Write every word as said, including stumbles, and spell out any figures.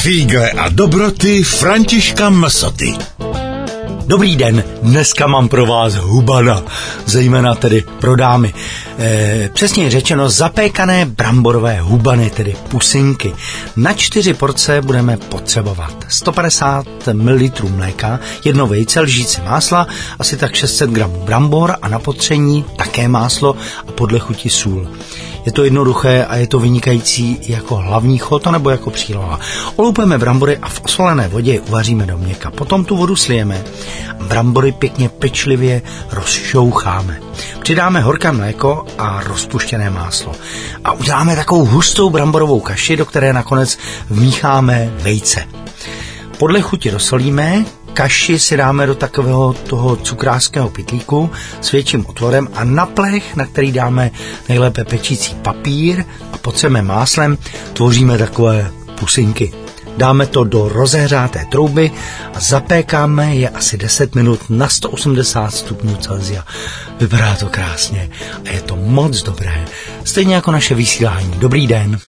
Fígle a dobroty Františka Msoty. Dobrý den, dneska mám pro vás hubana, zejména tedy pro dámy. E, přesně řečeno zapékané bramborové hubany, tedy pusinky. Na čtyři porce budeme potřebovat sto padesát mililitrů mléka, jedno vejce, lžíci másla, asi tak šest set gramů brambor a na potření také máslo a podle chuti sůl. Je to jednoduché a je to vynikající jako hlavní chod nebo jako příloha. Oloupeme brambory a v osolené vodě je uvaříme do měka. Potom tu vodu slijeme a brambory pěkně pečlivě rozšoucháme. Přidáme horké mléko a rozpuštěné máslo. A uděláme takovou hustou bramborovou kaši, do které nakonec vmícháme vejce. Podle chuti dosolíme, kaši si dáme do takového toho cukrářského pytlíku s větším otvorem a na plech, na který dáme nejlépe pečící papír a potřeme máslem, tvoříme takové pusinky. Dáme to do rozehřáté trouby a zapékáme je asi deset minut na sto osmdesát stupňů Celsia. Vypadá to krásně a je to moc dobré. Stejně jako naše vysílání. Dobrý den.